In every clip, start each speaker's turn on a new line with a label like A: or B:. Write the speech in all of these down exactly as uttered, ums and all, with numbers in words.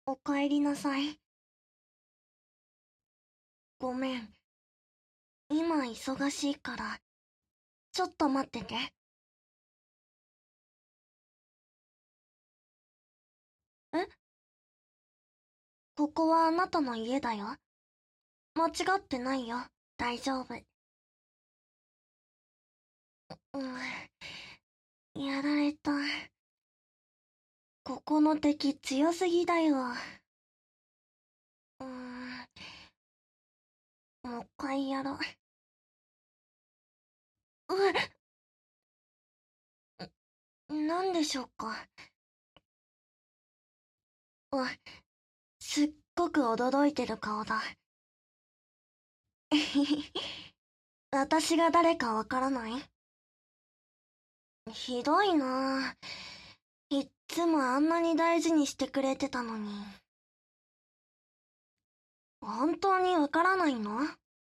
A: おかえりなさい。ごめん。今忙しいから、ちょっと待ってて。え、ここはあなたの家だよ。間違ってないよ。大丈夫。うん、やられた。ここの敵強すぎだよ。うーん、もう一回やろう。う、なんでしょうか。う、すっごく驚いてる顔だ。私が誰かわからない？ひどいなぁ。いっつもあんなに大事にしてくれてたのに。本当にわからないの？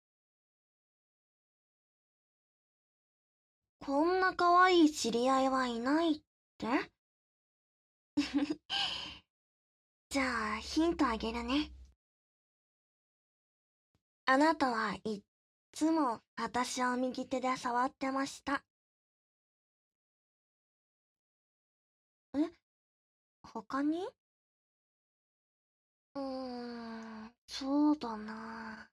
A: こんな可愛い知り合いはいないって？じゃあ、ヒントあげるね。あなたはいっつも私を右手で触ってました。え、他に？うーん、そうだな。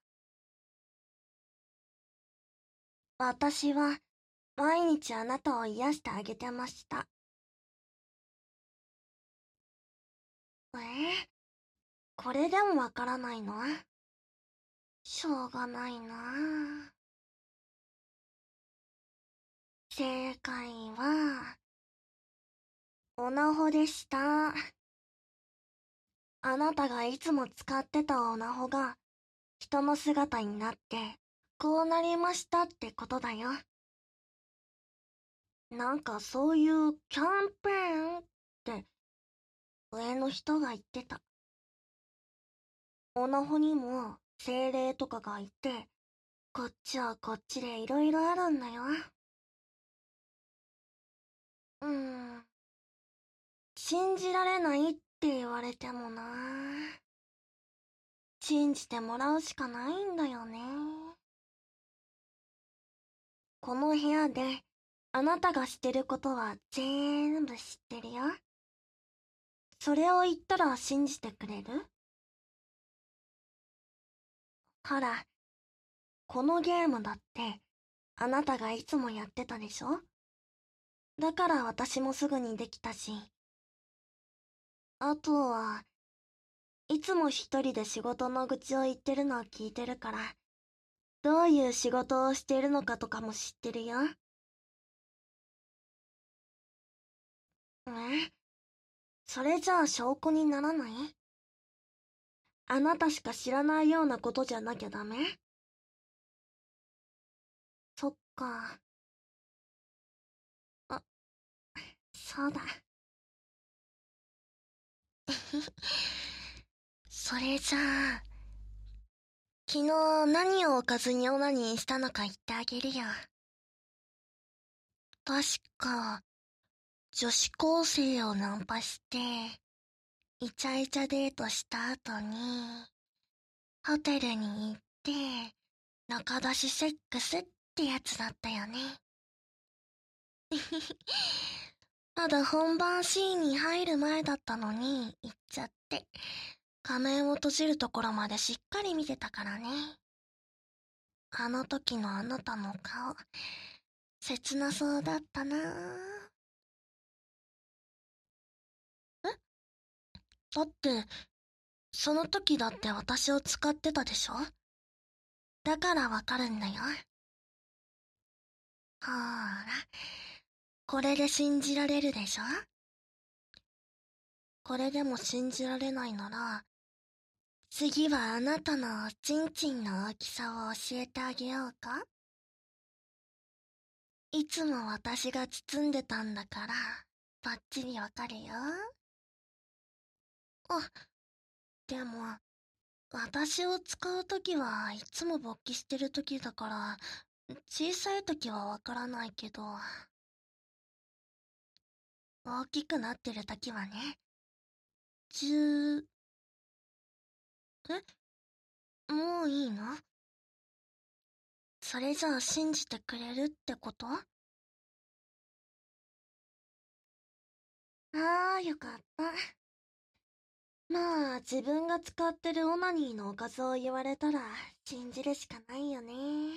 A: 私は毎日あなたを癒してあげてました。えー、これでもわからないの？しょうがないな。正解は、オナホでした。あなたがいつも使ってたオナホが人の姿になってこうなりましたってことだよ。なんかそういうキャンペーンって上の人が言ってた。オナホにも精霊とかがいて、こっちはこっちでいろいろあるんだよ。うーん、信じられないって言われてもな。信じてもらうしかないんだよね。この部屋であなたがしてることは全部知ってるよ。それを言ったら信じてくれる？ほら、このゲームだってあなたがいつもやってたでしょ？だから私もすぐにできたし。あとは、いつも一人で仕事の愚痴を言ってるのを聞いてるから、どういう仕事をしているのかとかも知ってるよ。え？それじゃあ証拠にならない？あなたしか知らないようなことじゃなきゃダメ？そっか。あ、そうだ。それじゃあ、昨日何をおかずにオナニーしたのか言ってあげるよ。確か、女子高生をナンパして、イチャイチャデートした後に、ホテルに行って、中出しセックスってやつだったよね。まだ本番シーンに入る前だったのに、行っちゃって、仮面を閉じるところまでしっかり見てたからね。あの時のあなたの顔、切なそうだったなぁ。え？だって、その時だって私を使ってたでしょ？だからわかるんだよ。ほーら、これで信じられるでしょ？これでも信じられないなら、次はあなたのおちんちんの大きさを教えてあげようか？いつも私が包んでたんだから、ばっちりわかるよ。あ、でも、私を使うときはいつも勃起してるときだから、小さいときはわからないけど、大きくなってるときはね、じゅーえ、もういいの？それじゃあ信じてくれるってこと？ああ、よかった。まあ、自分が使ってるオナニーのおかずを言われたら信じるしかないよね。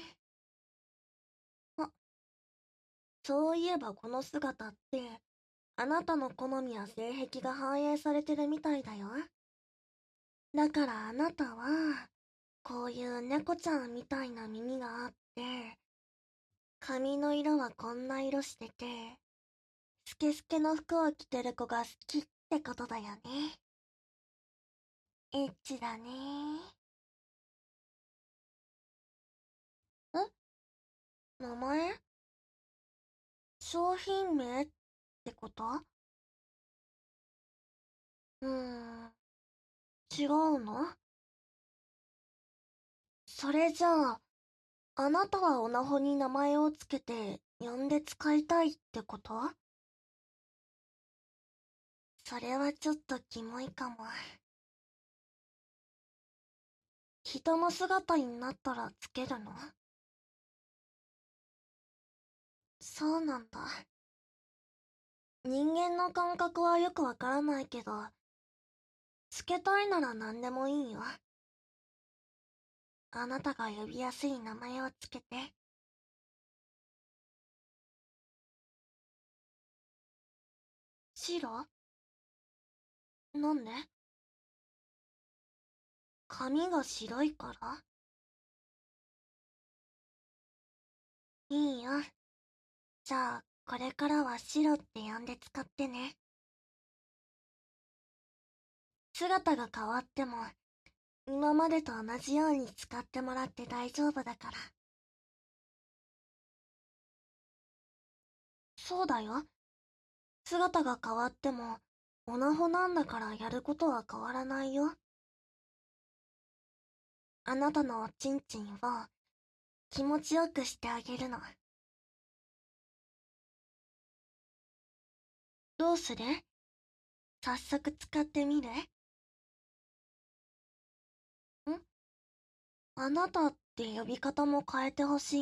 A: あ、そういえばこの姿って、あなたの好みや性癖が反映されてるみたいだよ。だからあなたは、こういう猫ちゃんみたいな耳があって、髪の色はこんな色してて、スケスケの服を着てる子が好きってことだよね。エッチだね。え、名前？商品名ってこと？うーん、違うの？それじゃあ、あなたはオナホに名前をつけて呼んで使いたいってこと？それはちょっとキモいかも。人の姿になったらつけるの？そうなんだ。人間の感覚はよくわからないけど、つけたいなら何でもいいよ。あなたが呼びやすい名前をつけて。白？なんで？髪が白いから？いいよ。じゃあ、これからは白って呼んで使ってね。姿が変わっても、今までと同じように使ってもらって大丈夫だから。そうだよ。姿が変わっても、オナホなんだからやることは変わらないよ。あなたのおちんちんを気持ちよくしてあげるの。どうする？早速使ってみる？ん？あなたって呼び方も変えてほしい？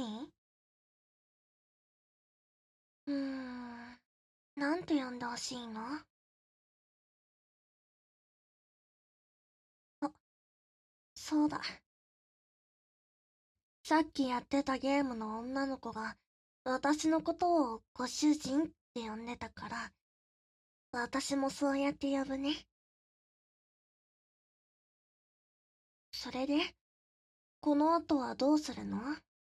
A: うーん、なんて呼んでほしいの？あ、そうだ。さっきやってたゲームの女の子が、私のことをご主人って呼んでたから、私もそうやって呼ぶね。それで、この後はどうするの？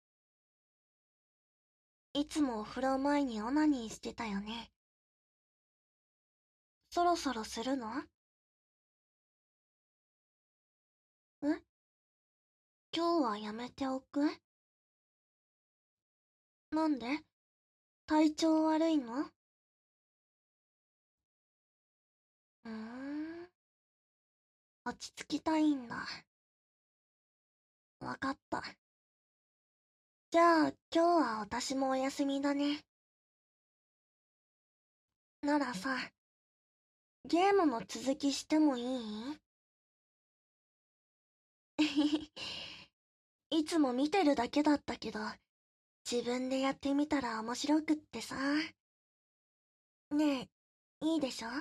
A: いつもお風呂前にオナニーしてたよね。そろそろするの？え？今日はやめておく？なんで？体調悪いの？うーん、落ち着きたいんだ。わかった。じゃあ今日は私もお休みだね。ならさ、ゲームの続きしてもいい？いつも見てるだけだったけど、自分でやってみたら面白くってさ。ねえ、いいでしょ？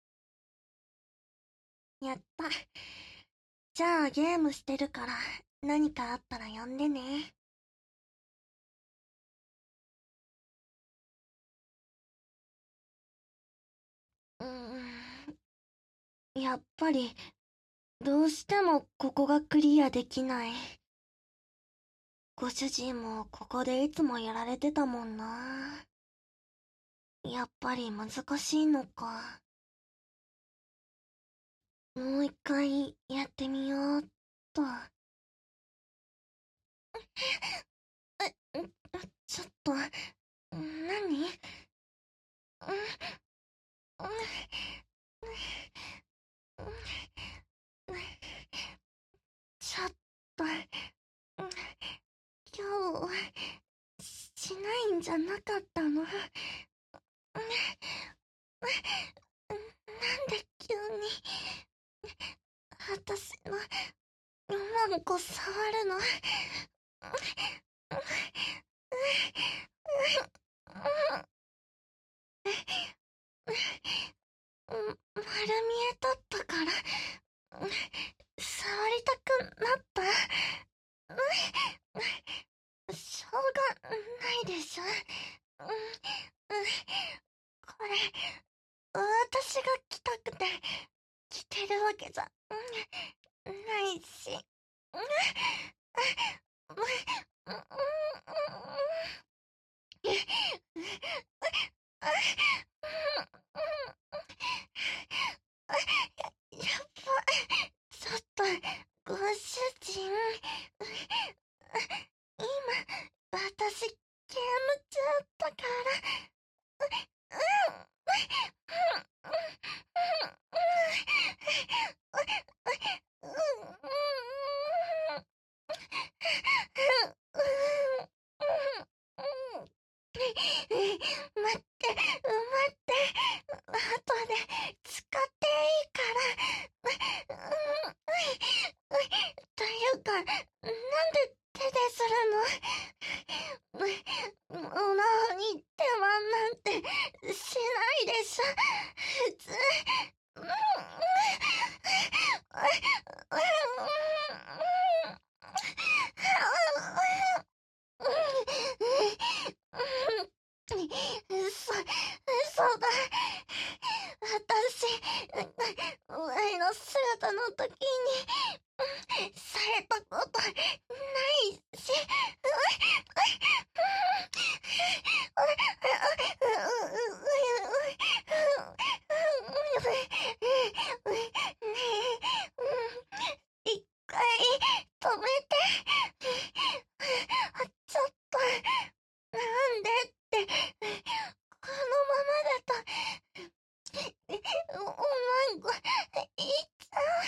A: やった。じゃあゲームしてるから、何かあったら呼んでね。うーん、やっぱり、どうしてもここがクリアできない。ご主人もここでいつもやられてたもんな。やっぱり難しいのか。もう一回やってみようっと。え、んちょっと、何？ちょっと、今日、しないんじゃなかったの？なんで急に、私のんこ触るの。丸見えだったから、触りたくなった。しょうがないでしょ。これ、私が来たくて来てるわけじゃないし。やっぱ、ちょっと、ご主人。今、私、ゲーム中だから。待って、待って、後で使っていいから。というか、なんで手でするの？物に手間なんてしないでしょ、普通。嘘、嘘だ。私、前の姿の時に、されたことないし。一回止めて。ちょっと、なんでって、このままだと、お、おまんこ、いっちゃう。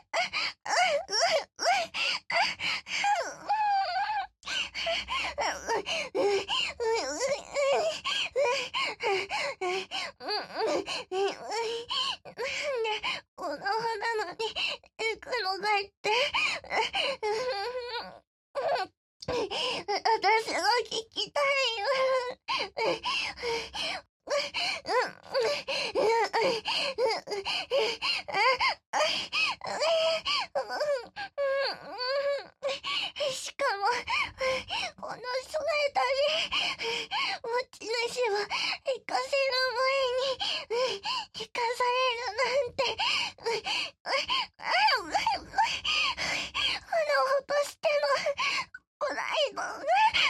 A: なんで、お縄なのに、行くのかいって。私が聞きたいよ。しかも、この姿で、持ち主を行かせる前に、行かされるなんて、鼻を落としても、来ないの。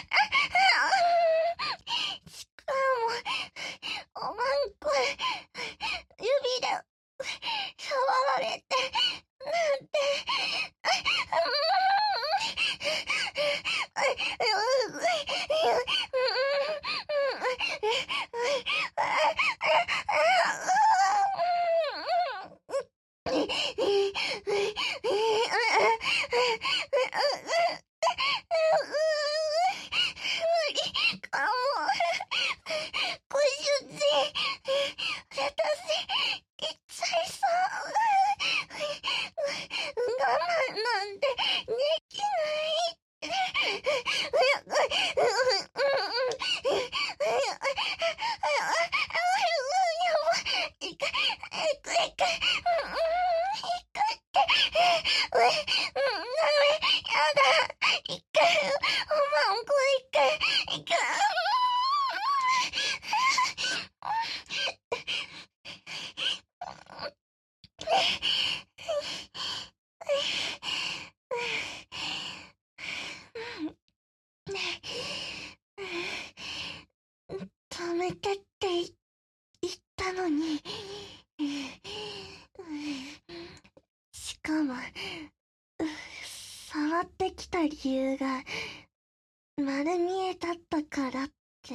A: しかも、おまんこ、指で触られて、なんて。無理かも。ご主人、私、行っちゃいそう。我慢なんてできない。一回、一回、一回って、ダメ、やだ。一回、おまんこ一回、一回。止めてって言ったのに。しかも、触ってきた理由が丸見えだったからって。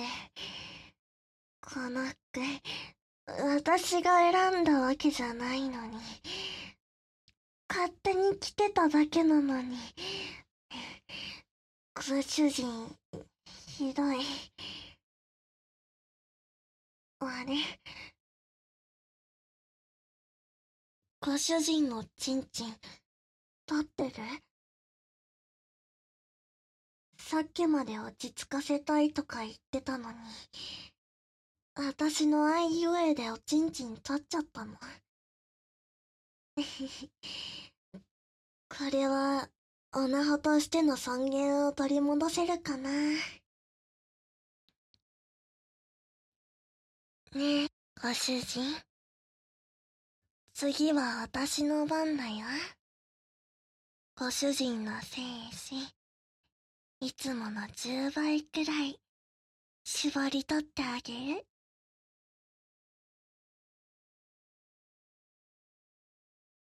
A: この服、私が選んだわけじゃないのに。勝手に着てただけなのに。ご主人、ひどい。あれ？ご主人のチンチン、立ってる？ さっきまで落ち着かせたいとか言ってたのに、私のあいうえでおちんちん立っちゃったの。これは、オナホとしての尊厳を取り戻せるかな。ねえ、ご主人。次は私の番だよ。ご主人の精子、いつものじゅうばいくらい、絞り取ってあげる。